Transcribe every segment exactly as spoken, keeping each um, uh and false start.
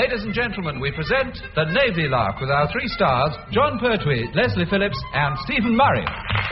Ladies and gentlemen, we present the Navy Lark with our three stars, John Pertwee, Leslie Phillips, and Stephen Murray.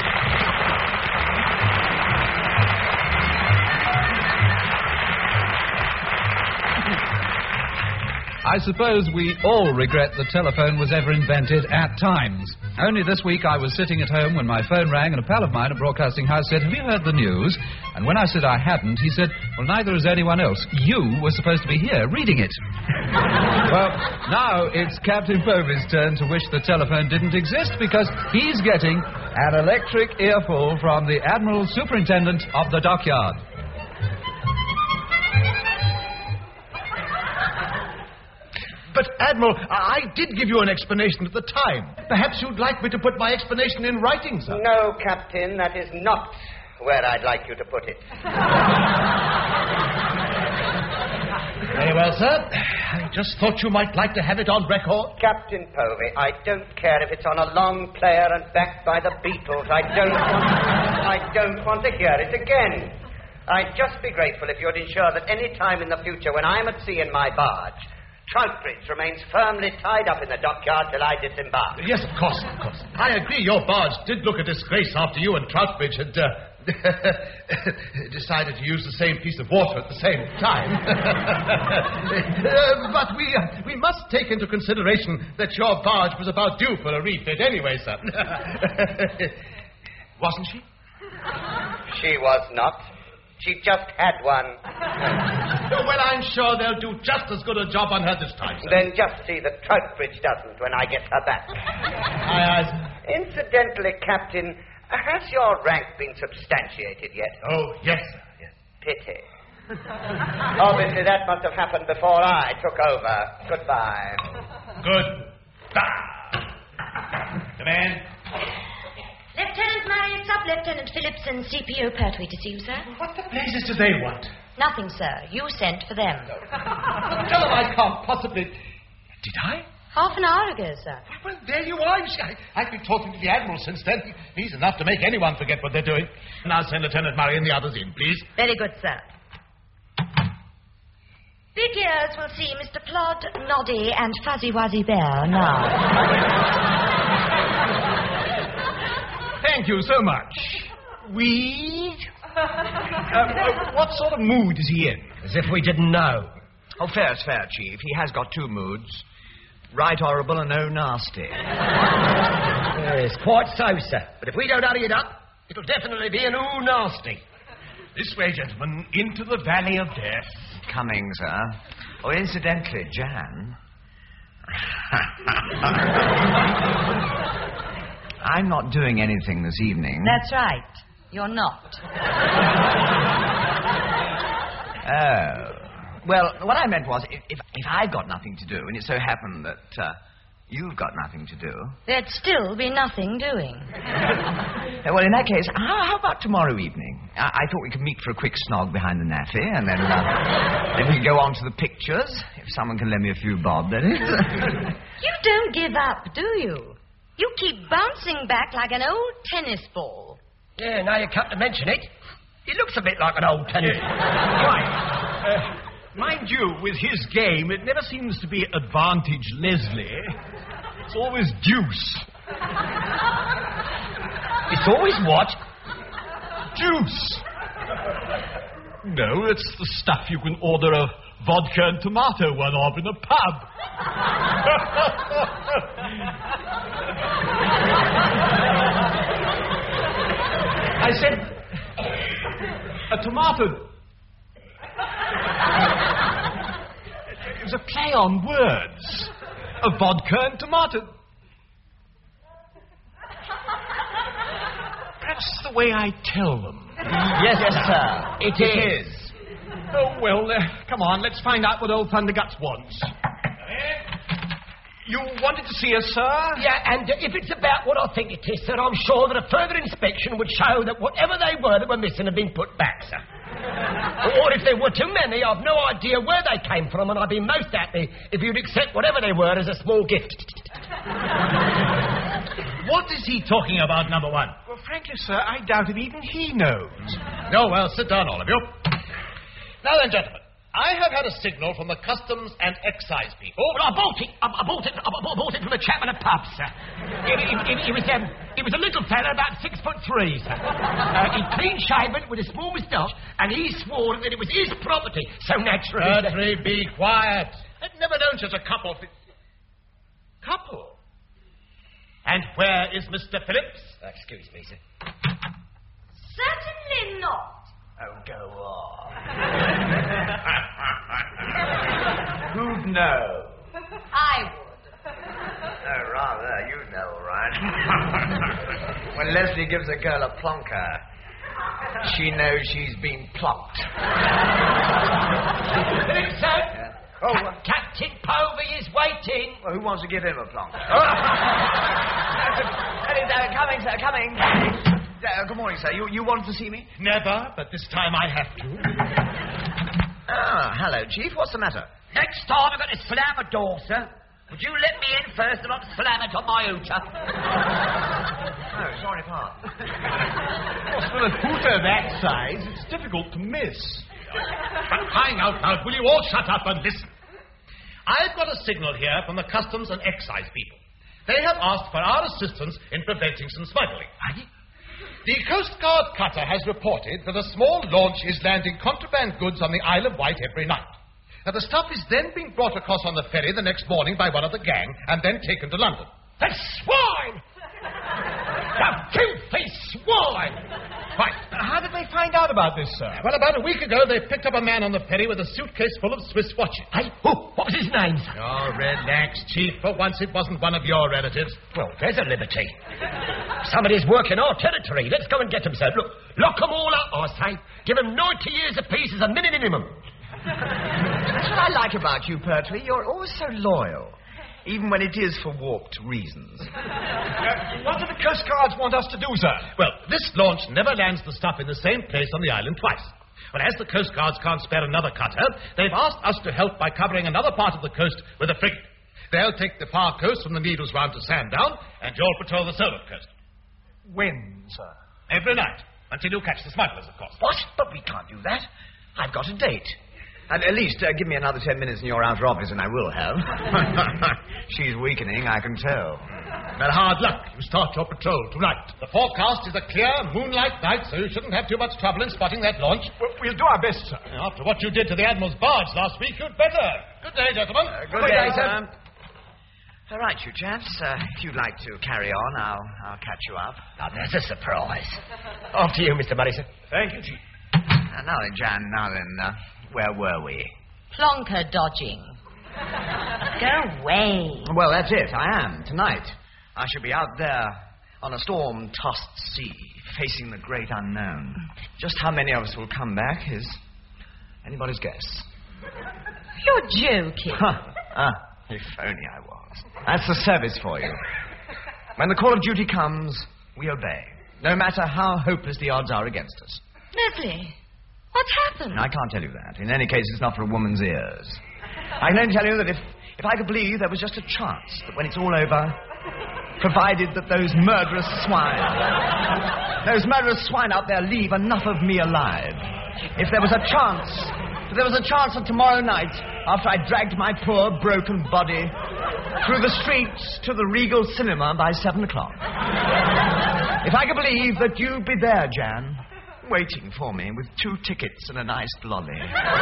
I suppose we all regret the telephone was ever invented at times. Only this week I was sitting at home when my phone rang and a pal of mine at Broadcasting House said, "Have you heard the news?" And when I said I hadn't, he said, "Well, neither has anyone else. You were supposed to be here reading it." Well, now it's Captain Povey's turn to wish the telephone didn't exist because he's getting an electric earful from the Admiral Superintendent of the Dockyard. But, Admiral, I did give you an explanation at the time. Perhaps you'd like me to put my explanation in writing, sir? No, Captain, that is not where I'd like you to put it. Very well, sir. I just thought you might like to have it on record. Captain Povey, I don't care if it's on a long player and backed by the Beatles. I don't want, I don't want to hear it again. I'd just be grateful if you'd ensure that any time in the future when I'm at sea in my barge, Troutbridge remains firmly tied up in the dockyard till I disembark. Yes, of course, of course. I agree your barge did look a disgrace after you and Troutbridge had uh, decided to use the same piece of water at the same time. uh, but we uh, we must take into consideration that your barge was about due for a refit anyway, sir. Wasn't she? She was not. She just had one. Well, I'm sure they'll do just as good a job on her this time, sir. Then just see that Troutbridge doesn't when I get her back. Aye, aye. Incidentally, Captain, has your rank been substantiated yet? Oh, yes, sir, yes. Pity. Obviously, that must have happened before I took over. Goodbye. Goodbye. Come in. Lieutenant Murray, Sub-Lieutenant Phillips and C P O Pertwee to see you, sir. What the blazes do they want? Nothing, sir. You sent for them. Tell them I can't possibly... Did I? Half an hour ago, sir. Well, there you are. I, I've been talking to the Admiral since then. He's enough to make anyone forget what they're doing. Now send Lieutenant Murray and the others in, please. Very good, sir. Big Ears will see Mister Plod, Noddy and Fuzzy Wuzzy Bear now. Thank you so much. We? Uh, what sort of mood is he in? As if we didn't know. Oh, fair's fair, Chief. He has got two moods. Right horrible and oh nasty. Yes, quite so, sir. But if we don't hurry it up, it'll definitely be an ooh nasty. This way, gentlemen, into the Valley of Death. Coming, sir. Oh, incidentally, Jan... I'm not doing anything this evening. That's right. You're not. Oh. Well, what I meant was, if, if, if I've got nothing to do, and it so happened that uh, you've got nothing to do... There'd still be nothing doing. uh, well, in that case, how, how about tomorrow evening? I, I thought we could meet for a quick snog behind the naffy, and then, uh, then we could go on to the pictures, if someone can lend me a few bob, that is. You don't give up, do you? You keep bouncing back like an old tennis ball. Yeah, now you come to mention it. It looks a bit like an old tennis ball. Right. Uh, mind you, with his game, it never seems to be advantage Leslie. It's always deuce. It's always what? Deuce. No, it's the stuff you can order a vodka and tomato one of in a pub. I said a tomato. It was a play on words. A vodka and tomato. That's the way I tell them. Yes, yes, sir. It, it is. is. Oh, well, uh, come on, let's find out what old Thunderguts wants. You wanted to see us, sir? Yeah, and uh, if it's about what I think it is, sir, I'm sure that a further inspection would show that whatever they were that were missing have been put back, sir. Or if there were too many, I've no idea where they came from, and I'd be most happy if you'd accept whatever they were as a small gift. What is he talking about, number one? Well, frankly, sir, I doubt if even he knows. Oh, well, sit down, all of you. Now then, gentlemen, I have had a signal from the Customs and Excise people. Well, I bought it. I, I bought it. I bought, bought it from the chapman at pub, sir. It, it, it, it was um, it was a little fella about six foot three, sir. Uh, he clean shaven with a small moustache, and he swore that it was his property. So naturally, Gertrude, be quiet. I've never known such a couple. Couple. And where is Mister Phillips? Uh, excuse me, sir. Certainly not. Oh, go on. Who'd know? I would. Oh, rather, you know, right? When Leslie gives a girl a plonker, she knows she's been plonked. Phillips, sir. Yeah. Oh, Ca- uh, Captain Povey is waiting. well, who wants to give him a plonker? Coming, sir, coming. Uh, good morning, sir. You, you wanted to see me? Never, but this time I have to. Ah, hello, Chief. What's the matter? Next time I'm going to slam a door, sir. Would you let me in first and not slam it on my hooter? Oh, sorry, Pa. For a hooter that size, it's difficult to miss. But crying out loud, will you all shut up and listen? I've got a signal here from the Customs and Excise people. They have asked for our assistance in preventing some smuggling. The Coast Guard cutter has reported that a small launch is landing contraband goods on the Isle of Wight every night. Now, the stuff is then being brought across on the ferry the next morning by one of the gang and then taken to London. The swine! The filthy swine! Right. How did they find out about this, sir? Well, about a week ago, they picked up a man on the ferry with a suitcase full of Swiss watches. Hey, who? What was his name, sir? Oh, relax, Chief. For once, it wasn't one of your relatives. Well, there's a liberty. Somebody's working our territory. Let's go and get them, sir. Look, lock them all up, I say. Give them ninety years apiece as a minimum. That's what I like about you, Pertwee. You're always so loyal, even when it is for warped reasons. Uh, what do the Coast Guards want us to do, sir? Well, this launch never lands the stuff in the same place on the island twice. But as the Coast Guards can't spare another cutter, they've asked us to help by covering another part of the coast with a frigate. They'll take the far coast from the Needles round to Sandown, and you'll patrol the Solent coast. When, sir? Every night, until you catch the smugglers, of course. What? But we can't do that. I've got a date. And at least uh, give me another ten minutes in your outer office, and I will have. She's weakening, I can tell. Well, hard luck. You start your patrol tonight. The forecast is a clear moonlight night, so you shouldn't have too much trouble in spotting that launch. Well, we'll do our best, sir. After what you did to the Admiral's barge last week, you'd better. Good day, gentlemen. Uh, good, day, sir. All right, you chaps. Uh, if you'd like to carry on, I'll, I'll catch you up. Now, there's a surprise. After you, Mister Murray, sir. Thank you, Chief. Uh, now then, Jan, now then, uh, where were we? Plonker dodging. Go away. Well, that's it. I am, tonight. I shall be out there on a storm-tossed sea, facing the great unknown. Just how many of us will come back is anybody's guess. You're joking. Huh. Ah, if only I was. That's the service for you. When the call of duty comes, we obey, no matter how hopeless the odds are against us. Leslie, what's happened? I can't tell you that. In any case, it's not for a woman's ears. I can only tell you that if, if I could believe there was just a chance that when it's all over, provided that those murderous swine, those murderous swine out there leave enough of me alive. If there was a chance, if there was a chance that tomorrow night, after I dragged my poor broken body through the streets to the Regal Cinema by seven o'clock, if I could believe that you'd be there, Jan, waiting for me with two tickets and an iced lolly,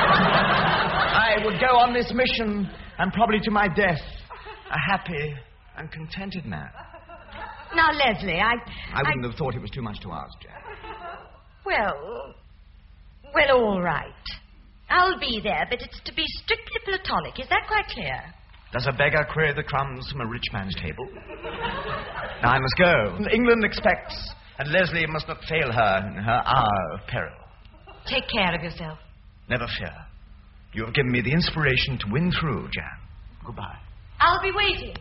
I would go on this mission and probably to my death a happy and contented man. Now, Leslie, I... I wouldn't I... have thought it was too much to ask, Jan. Well, well, all right. I'll be there, but it's to be strictly platonic. Is that quite clear? Does a beggar query the crumbs from a rich man's table? Now I must go. England expects, and Leslie must not fail her in her hour of peril. Take care of yourself. Never fear. You have given me the inspiration to win through, Jan. Goodbye. I'll be waiting.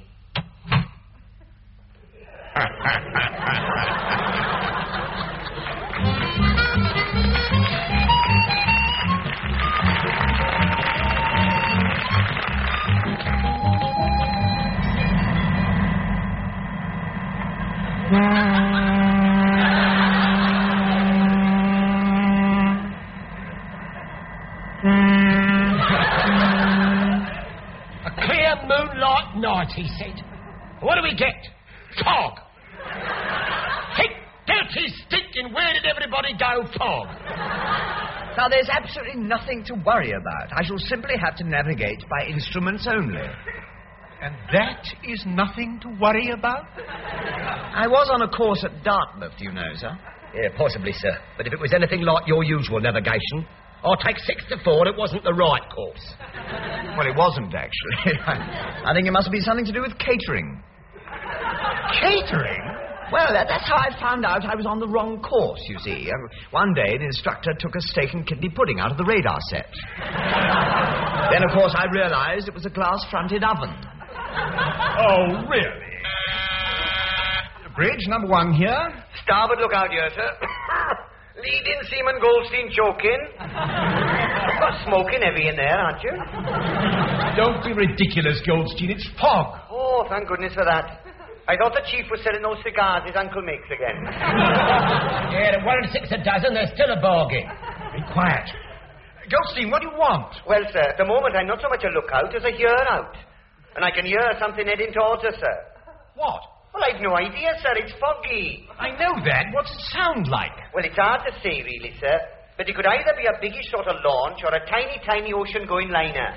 right, he said. What do we get? Fog. Thick, dirty, stinking, where did everybody go? Fog. Now, there's absolutely nothing to worry about. I shall simply have to navigate by instruments only. And that is nothing to worry about? I was on a course at Dartmouth, you know, sir. Yeah, possibly, sir. But if it was anything like your usual navigation, I'll take six to four and it wasn't the right course. Well, it wasn't, actually. I think it must have been something to do with catering. Catering? Well, that, that's how I found out I was on the wrong course, you see. Um, one day, the instructor took a steak and kidney pudding out of the radar set. Then, of course, I realized it was a glass-fronted oven. Oh, really? Bridge, number one here. Starboard lookout here, sir. Leading Seaman Goldstein choking. Smoking heavy in there, aren't you? Don't be ridiculous, Goldstein. It's fog. Oh, thank goodness for that. I thought the chief was selling those cigars his uncle makes again. Yeah, at one and six a dozen, there's still a bargain. Be quiet. Goldstein, what do you want? Well, sir, at the moment I'm not so much a lookout as a hear out. And I can hear something heading towards us, sir. What? Well, I've no idea, sir. It's foggy. I know that. What's it sound like? Well, it's hard to say, really, sir. But it could either be a biggish sort of launch or a tiny, tiny ocean-going liner.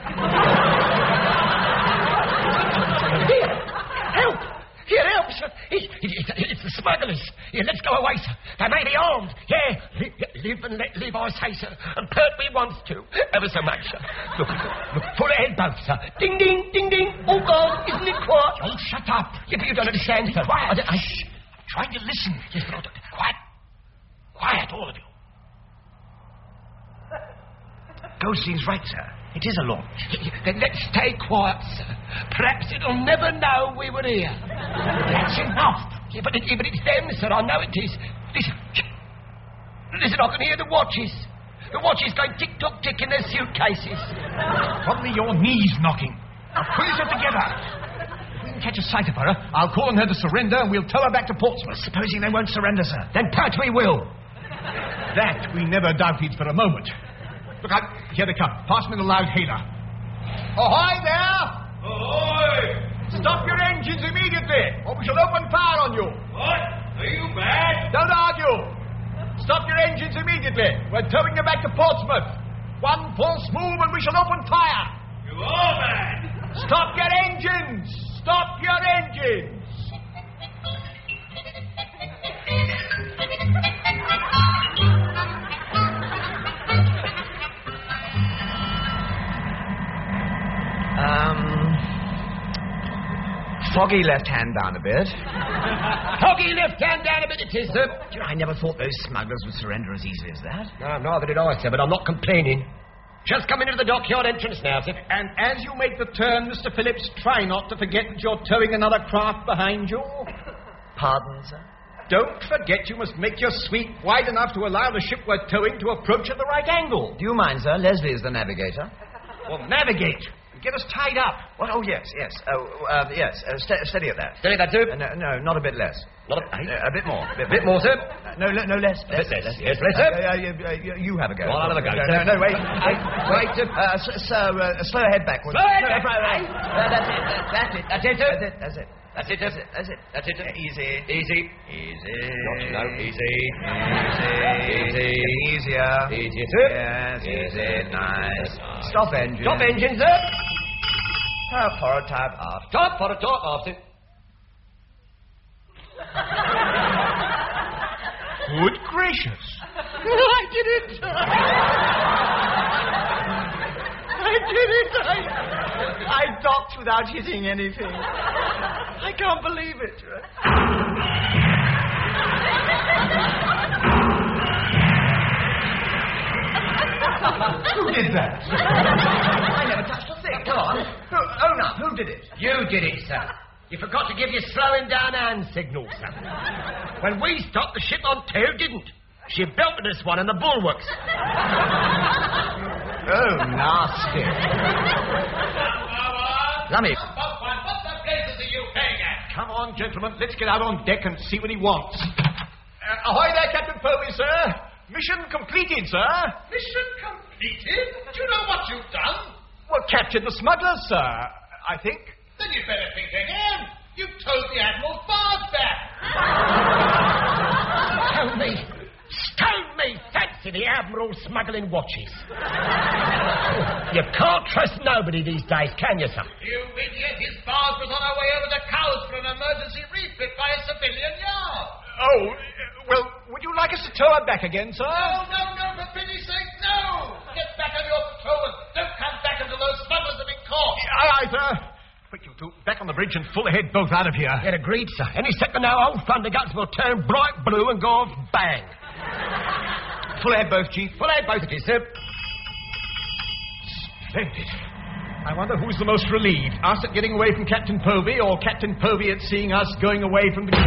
Here, help! Here, help, sir. It's, it's, it's the smugglers. Here, let's go away, sir. They may be armed. Yeah, live, live and let live, I say, sir. And Pertwee wants to. Ever so much, sir. Look, look, full ahead both, sir. Ding, ding, ding, ding. Oh, God, isn't it quiet? Don't shut up. Yeah, but you don't understand, sir. Quiet. I, I, Shh. I'm trying to listen. Yes, but I don't... Quiet. Quiet, all of you. Goldstein's right, sir. It is a launch. Then let's stay quiet, sir. Perhaps it'll never know we were here. That's enough. Yeah, but, it, but it's them, sir. I know it is. Listen. Listen, I can hear the watches. The watches going tick-tock tick in their suitcases. Probably your knees knocking. Now, pull yourself together. If we can catch a sight of her, I'll call on her to surrender and we'll tow her back to Portsmouth. Supposing they won't surrender, sir. Then Pertwee will. That we never doubted for a moment. Look out, here they come. Pass me the loud hailer. Ahoy there! Ahoy! Stop your engines immediately, or we shall open fire on you. What? Are you mad? Don't argue. Stop your engines immediately. We're towing you back to Portsmouth. One false move and we shall open fire. You are mad. Stop your engines! Stop your engines! Um, foggy left hand down a bit. Foggy left hand down a bit, it is, sir. Do you know, I never thought those smugglers would surrender as easily as that. No, neither did I, sir, but I'm not complaining. Just come into the dockyard entrance now, sir. And as you make the turn, Mister Phillips, try not to forget that you're towing another craft behind you. Pardon, sir? Don't forget you must make your sweep wide enough to allow the ship we're towing to approach at the right angle. Do you mind, sir? Leslie is the navigator. Well, navigate. Get us tied up. What? Oh, yes, yes. Oh, uh, yes. Uh, st- steady at that. Steady that, sir? Uh, no, no, not a bit less. Not a... Uh, a bit more. A bit more, sir? Uh, no, le- no less. A bit less. less. Yes, less, sir? Uh, uh, you, uh, you, you have a go. Well, I'll have a go, No, sir. no, no, wait. Wait, wait. Uh, s- sir, uh, slow ahead backwards. Slow ahead No, back. right, right. Uh, that's it. That's it. That's it, sir? That's it. That's it. That's it, sir? That's it. That's it, sir? Easy. Easy. Easy. Not slow. Easy. Easy. Easy. Easier. Easier, sir? Yes, Yes, easy. yes, Nice. nice. Stop engine. Stop engine, sir. Top forward, tab aft. Top for a top after. Good gracious. I did it. I did it. I, I docked without hitting anything. I can't believe it. Who did that? I never touched a thing. Come on. Who, own up. Who did it? You did it, sir. You forgot to give your slowing down hand signal, sir. When we stopped, the ship on tail didn't. She belted us one in the bulwarks. Oh, nasty. Lummy. What the blazes are you paying at? Come on, gentlemen. Let's get out on deck and see what he wants. Uh, ahoy there, Captain Pertwee, sir. Mission completed, sir. Mission completed? Do you know what you've done? Well, captured the smugglers, sir. I think. Then you'd better think again. You've towed the Admiral's barge back. Stone me! Stone me! Fancy the Admiral smuggling watches. You can't trust nobody these days, can you, sir? You idiot! His barge was on her way over to Cowes for an emergency refit by a civilian yard. Oh, well, would you like us to tow her back again, sir? No, no, no, for pity's sake, no! Get back on your toes. Don't come back until those smugglers have been caught. Aye, aye, sir. Quick, you two. Back on the bridge and full ahead both out of here. Get agreed, sir. Any second now, old Thunderguts will turn bright blue and go off bang. Full ahead both, Chief. Full ahead both of you, sir. Splendid. I wonder who's the most relieved, us at getting away from Captain Povey or Captain Povey at seeing us going away from the...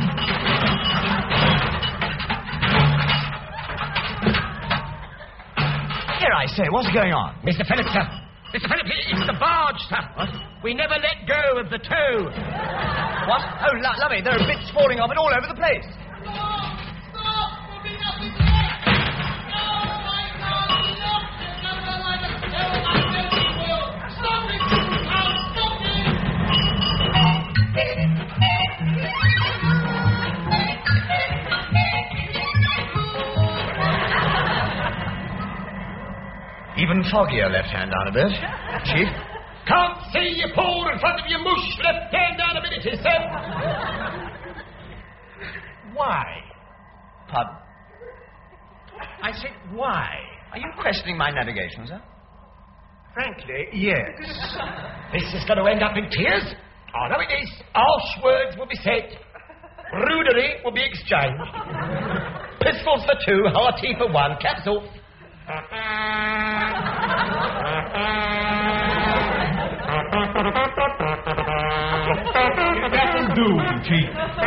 Here, I say, what's going on? Mister Phillips, sir. Mister Phillips, it's the barge, sir. What? We never let go of the tow. What? Oh, lo- lovely, there are bits falling off it all over the place. Stop! Stop! There'll be nothing left! No, my God! Stop! Never like a tow! I know you will! Stop it! I'll stop Even foggier left hand down a bit. Chief? Can't see you pulled in front of your moosh. Left hand down a minute, he said. Why? Pardon? I said, why? Are you questioning my navigation, sir? Frankly, yes. This is going to end up in tears. I know it is. Harsh words will be said. Rudery will be exchanged. Pistols for two, hearty for one. Caps off. That'll do, Chief.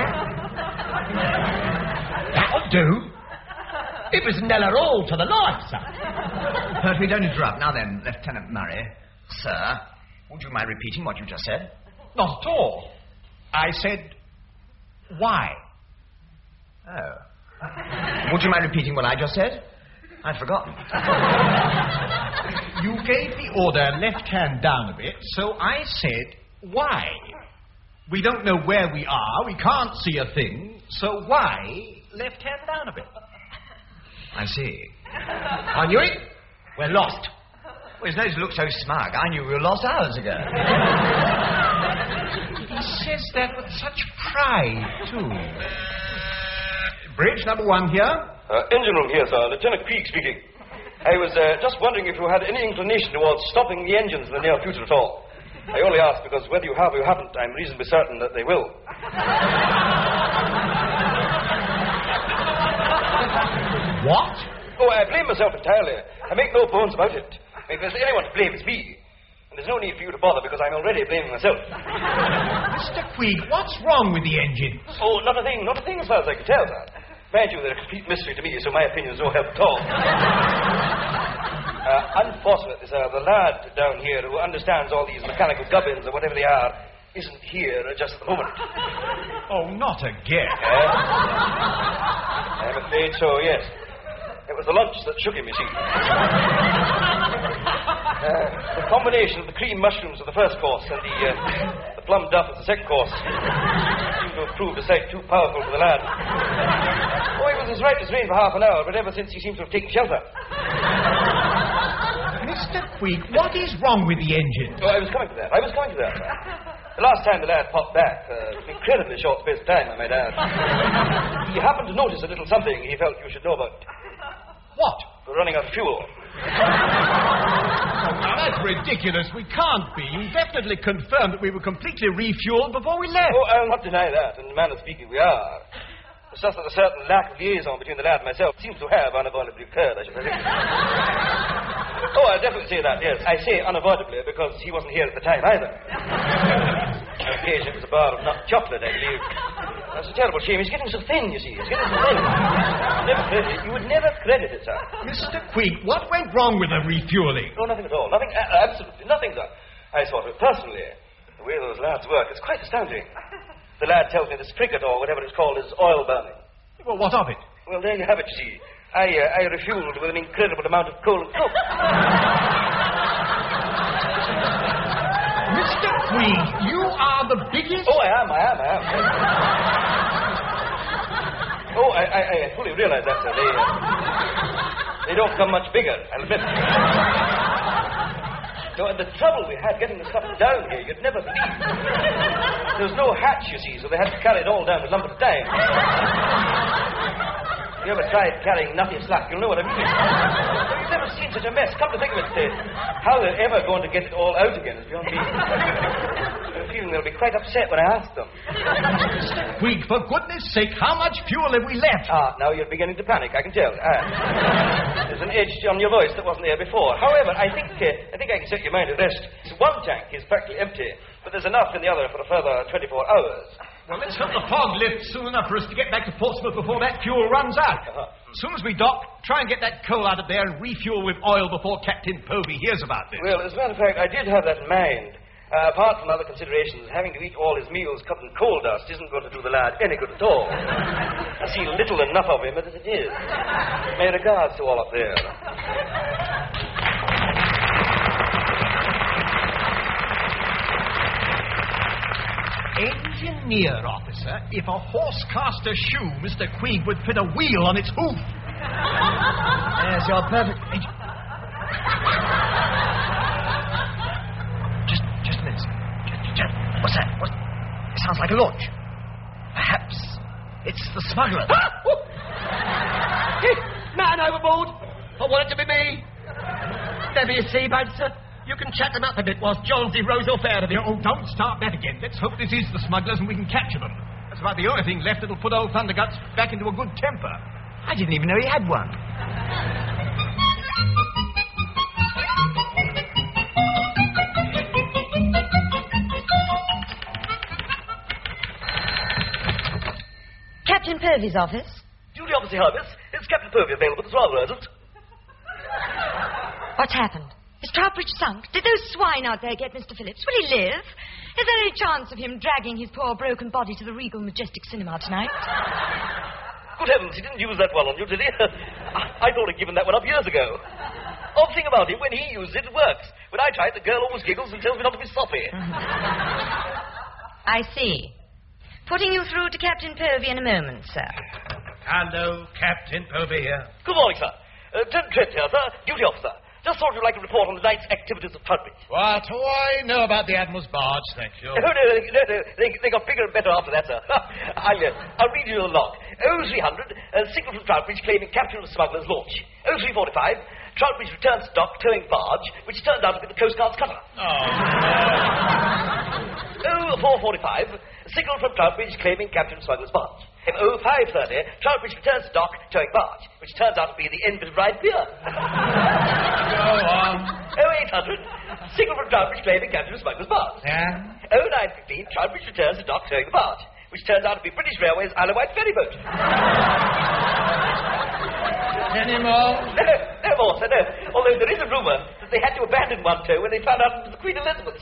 That'll do. It was Nella all to the life, sir. Pertwee, don't interrupt. Now then, Lieutenant Murray. Sir, would you mind repeating what you just said? Not at all. I said, why? Oh. Would you mind repeating what I just said? I'd forgotten. You gave the order left hand down a bit, so I said, why? We don't know where we are, we can't see a thing, so why left hand down a bit? I see. I knew it. We're lost. Well, it's no to look so smug. I knew we were lost hours ago. He says that with such pride, too. Bridge number one here. Uh, engine room here, sir. Lieutenant Creek speaking. I was uh, just wondering if you had any inclination towards stopping the engines in the near future at all. I only ask because whether you have or you haven't, I'm reasonably certain that they will. What? Oh, I blame myself entirely. I make no bones about it. If there's anyone to blame, it's me. And there's no need for you to bother because I'm already blaming myself. Mister Queeg, what's wrong with the engine? Oh, not a thing, not a thing as far as I can tell, sir. Mind you, they're a complete mystery to me, so my opinion's no help at all. uh, unfortunately, sir, the lad down here who understands all these mechanical gubbins or whatever they are isn't here just at the moment. Oh, not again. Uh, I'm afraid so, yes. It was the lunch that shook him, you see. Uh, the combination of the cream mushrooms of the first course and the, uh, the plum duff of the second course seemed to have proved a sight too powerful for the lad. Oh, he was as right as rain for half an hour, but ever since he seems to have taken shelter. Mister Queeg, what is wrong with the engine? Oh, I was coming to that. I was coming to that. The last time the lad popped back, uh, an incredibly short space of time, I might add, he happened to notice a little something he felt you should know about. What? We're running out of fuel. Oh, now, that's ridiculous. We can't be. You definitely confirmed that we were completely refueled before we left. Oh, I'll not deny that, and manner of speaking, we are. It's just that a certain lack of liaison between the lad and myself seems to have unavoidably occurred, I should think. Oh, I'll definitely say that, yes. I say unavoidably because he wasn't here at the time either. On occasion, it was a bar of nut chocolate, I believe. That's a terrible shame. He's getting so thin, you see. He's getting so thin. Never credit it. You would never credit it, sir. Mister Queeg, what went wrong with the refueling? No, nothing at all. Nothing, uh, absolutely nothing, sir. I thought of it personally. The way those lads work is quite astounding. The lad tells me the spigot, or whatever it's called, is oil burning. Well, what of it? Well, there you have it, you see. I, uh, I refueled with an incredible amount of coal and coke. Mister Queen, you are the biggest... Oh, I am, I am, I am. oh, I, I, I fully realize that, sir. They, uh, they don't come much bigger, I'll admit. No, and the trouble we had getting the stuff down here, you'd never believe. There was no hatch, you see, so they had to carry it all down a lump at a time. If you ever tried carrying nutty slack, you'll know what I mean. You've never seen such a mess. Come to think of it, uh, how they're ever going to get it all out again is beyond me. I have a feeling they'll be quite upset when I ask them. Queen, for goodness sake, how much fuel have we left? Ah, now you're beginning to panic, I can tell. Ah. There's an edge on your voice that wasn't there before. However, I think uh, I think I can set your mind at rest. One tank is practically empty, but there's enough in the other for a further twenty-four hours. Well, let's hope the fog lifts soon enough for us to get back to Portsmouth before that fuel runs out. Uh-huh. As soon as we dock, try and get that coal out of there and refuel with oil before Captain Povey hears about this. Well, as a matter of fact, I did have that in mind. Uh, apart from other considerations, having to eat all his meals covered in coal dust isn't going to do the lad any good at all. I see little enough of him as it is. My regards to all up there. Engineer officer, if a horse-caster shoe, Mister Queen, would fit a wheel on its hoof. Yes, you're perfect. Just, just a minute. Just, just, what's that? What? It sounds like a launch. Perhaps it's the smuggler. Man overboard. I want it to be me. There be a seaboat, sir. You can chat them up a bit whilst Jonesy rows off out of it. Oh, don't start that again. Let's hope this is the smugglers and we can capture them. That's about the only thing left that'll put old Thunderguts back into a good temper. I didn't even know he had one. Captain Purvey's office. Duty officer Harvis, is Captain Povey available as well, isn't it? What's happened? Is Troutbridge sunk? Did those swine out there get Mister Phillips? Will he live? Is there any chance of him dragging his poor broken body to the Regal Majestic Cinema tonight? Good heavens, he didn't use that one on you, did he? I thought he'd given that one up years ago. Odd thing about him, when he uses it, it works. When I try it, the girl always giggles and tells me not to be soppy. I see. Putting you through to Captain Povey in a moment, sir. Hello, Captain Povey here. Good morning, sir. Uh, Ted Trent here, sir. Duty officer. Just thought you'd like a report on the night's activities of Troutbridge. What do I know about the Admiral's barge, thank you? Oh, no, no, no, no. They, they got bigger and better after that, sir. I'll, uh, I'll read you the log. oh three hundred, uh, signal from Troutbridge claiming capture of the smuggler's launch. oh three forty-five, Troutbridge returns to dock towing barge, which turned out to be the Coast Guard's cutter. Oh, oh four forty-five, signal from Troutbridge claiming capture of the smuggler's barge. oh five thirty, Troutbridge returns to dock towing barge, which turns out to be the Enfield Ride Pier. Go on. oh eight hundred, signal from Troutbridge claiming capture of the smuggler's barge. Yeah? oh nine fifteen, Troutbridge returns to dock towing the barge, which turns out to be British Railways Isle of Wight ferry boat. Any more? No, no more, sir, no. Although there is a rumour that they had to abandon one tow when they found out it was the Queen Elizabeth.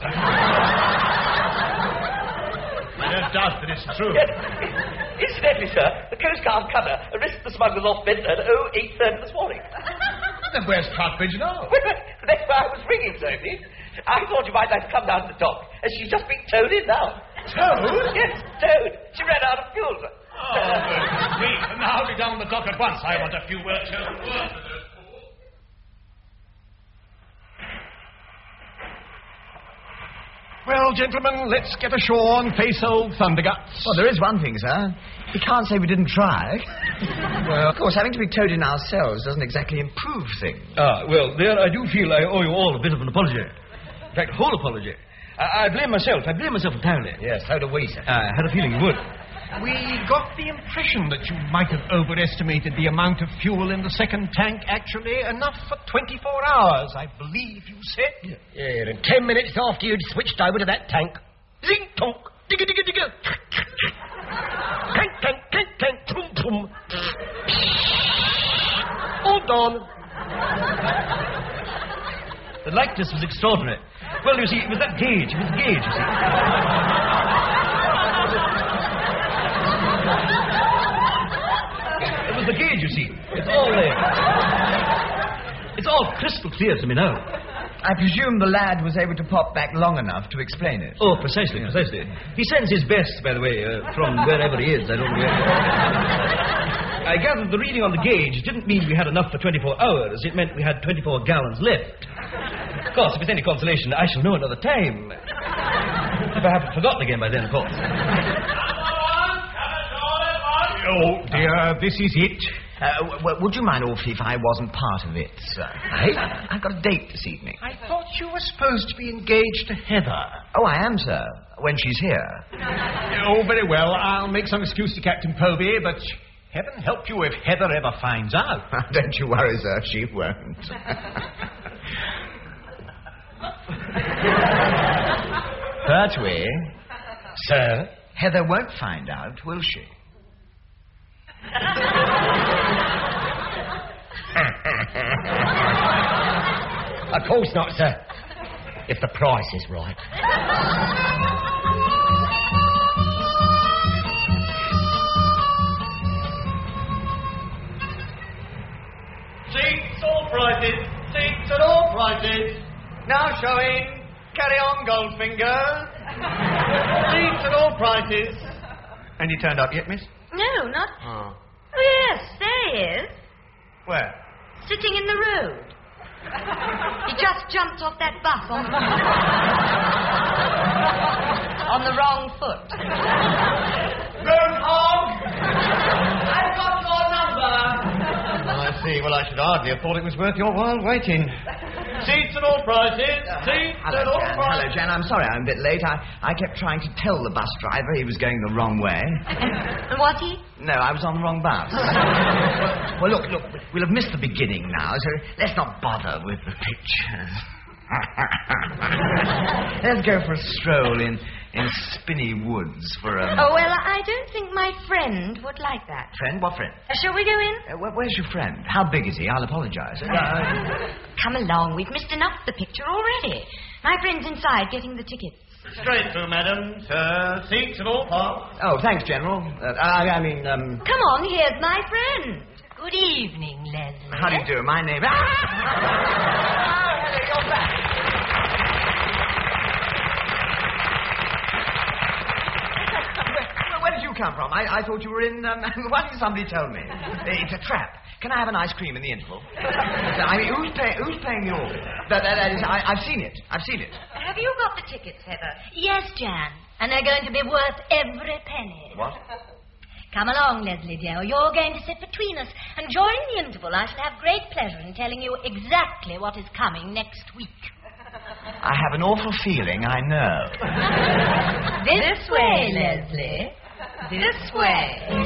I don't doubt that it's true. Yes. Incidentally, sir, the Coast Guard cutter arrested the smugglers off Bedford at oh eight thirty this morning. Then where's Troutbridge now? That's why I was ringing, sir. See? I thought you might like to come down to the dock, as she's just been towed in now. Towed? Yes, towed. She ran out of fuel, sir. Oh, good grief. Now I'll be down on the dock at once. I want a few words. Well, gentlemen, let's get ashore and face old Thunderguts. Well, there is one thing, sir. We can't say we didn't try. Well, of course, having to be towed in ourselves doesn't exactly improve things. Ah, well, there I do feel I owe you all a bit of an apology. In fact, a whole apology. I, I blame myself. I blame myself entirely. Yes, so do we, sir. I had a feeling you would. We got the impression that you might have overestimated the amount of fuel in the second tank. Actually, enough for twenty-four hours, I believe you said. Yeah, and ten minutes after you'd switched over to that tank. Zing, tonk, digga, digga, digga. Tank, tank, tank, tank, tum, tum. All done. The likeness was extraordinary. Well, you see, it was that gauge. It was the gauge, you see. It was the gauge, you see. It's all there. It's all crystal clear to me now. I presume the lad was able to pop back long enough to explain it. Oh, precisely, yeah. precisely. He sends his best, by the way, uh, from wherever he is. I don't know where. I gathered the reading on the gauge didn't mean we had enough for twenty-four hours. It meant we had twenty-four gallons left. Of course, if it's any consolation, I shall know another time. If I haven't forgotten again by then, of course. Oh, dear, this is it. Uh, w- w- would you mind awfully if I wasn't part of it, sir? Eh? I've got a date this evening. I thought you were supposed to be engaged to Heather. Oh, I am, sir, when she's here. Oh, very well. I'll make some excuse to Captain Povey, but heaven help you if Heather ever finds out. Don't you worry, sir, she won't. Pertwee. Sir? Heather won't find out, will she? Of course not, sir. If the price is right. Seats, all prices. Seats at all prices. Now showing. Carry on, Goldfinger. Seats at all prices. Any turned up yet, miss? No, not... Oh. Oh, yes, there he is. Where? Sitting in the road. He just jumped off that bus on the... on the wrong foot. Roadhog! I've got your number. I see. Well, I should hardly have thought it was worth your while waiting. Seats at all prices. Seats Hello, at all Jan. prices. Hello, Jan. I'm sorry I'm a bit late. I, I kept trying to tell the bus driver he was going the wrong way. And was he? No, I was on the wrong bus. Well, look, look, we'll have missed the beginning now, so let's not bother with the pictures. Let's go for a stroll in, in Spinney Woods for a... Oh, well, I don't think my friend would like that. Friend? What friend? Uh, shall we go in? Uh, where, where's your friend? How big is he? I'll apologize. Uh, Come along. We've missed enough of the picture already. My friend's inside getting the tickets. Straight through, madam. Sir, seats at all parts. oh, thanks, General. Uh, I, I mean, um... Come on, here's my friend. Good evening, Leslie. How do you do? My name... Ah! Oh, Heather, you're back. Where, where did you come from? I, I thought you were in... Um, why didn't somebody tell me? It's a trap. Can I have an ice cream in the interval? I mean, who's, pay, who's paying the order? That, that, that is, I, I've seen it. I've seen it. Have you got the tickets, Heather? Yes, Jan. And they're going to be worth every penny. What? Come along, Leslie, dear. You're going to sit between us. And during the interval, I shall have great pleasure in telling you exactly what is coming next week. I have an awful feeling I know. This, this way, Leslie. This way.